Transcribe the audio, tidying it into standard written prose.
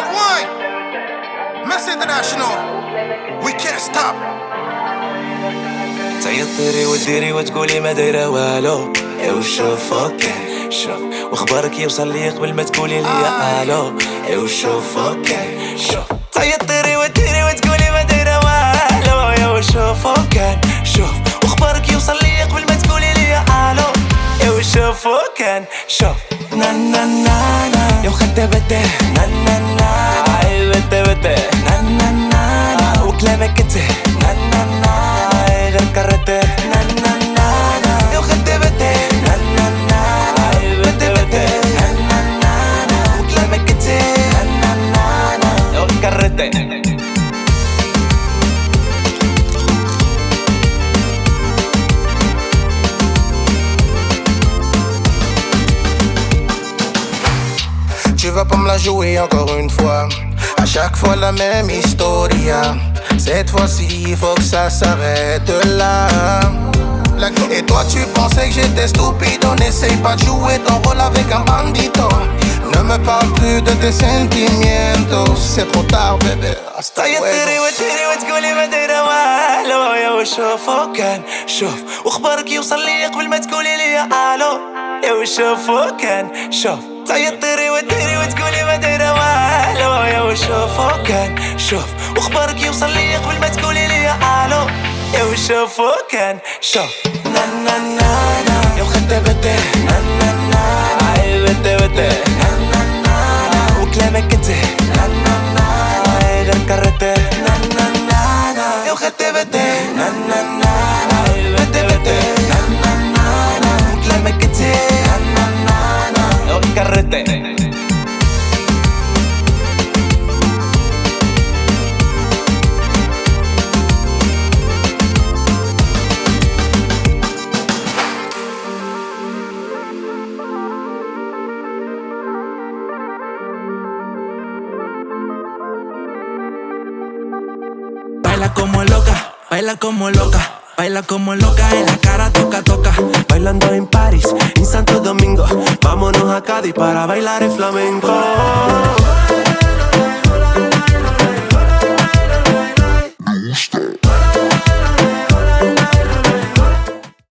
Worldwide, Mess International, we can't stop. تعيطري وتديري وتقولي ما دايرة والو. يا وشوف اوكي شوف واخبارك يوصل لي قبل ما تقولي لي الو. يا وشوف اوكي شوف تعيطري وتديري وتقولي ما دايرة والو. يا وشوف اوكي شوف واخبارك يوصل لي قبل ما تقولي لي الو. يا وشوف اوكي شوف نا نا نا نا يا خدة بته نا نا نا عاي بته بته نا نا نا وكلامك انت نا نا نا غير كرته نا نا نا يا خدة بته نا نا نا عاي بته بته نا نا نا وكلامك انت نا نا نا غير كرته. Tu vas pas me la jouer encore une fois. À chaque fois la même historia. Cette fois-ci il faut que ça s'arrête là. Et toi tu pensais que j'étais stupide. N'essaye pas de jouer ton rôle avec un bandito. Ne me parle plus de tes sentimientos. C'est trop tard bébé. تعيطري وتديري وتقولي ما دايرة والو. يا وشوف اوكي شوف واخبارك يوصل لي قبل ما تقولي لي الو. يا وشوف اوكي شوف تعيطري وتديري وتقولي ما دايرة والو. يا وشوف اوكي شوف واخبارك يوصل لي قبل ما تقولي لي الو. يا وشوف اوكي شوف نا نا نا نا يا خدة بته نا نا نا عاي بته بته نا نا نا وكلامك انت نا نا نا غير كرته نا نا نا يا خدة بته نا نا نا عاي بته بته نا نا نا وكلامك انت نا نا نا غير كرته. Baila como loca, baila como loca, baila como loca, en la cara toca, toca. Bailando en París, en Santo Domingo, vámonos a Cádiz para bailar el flamenco.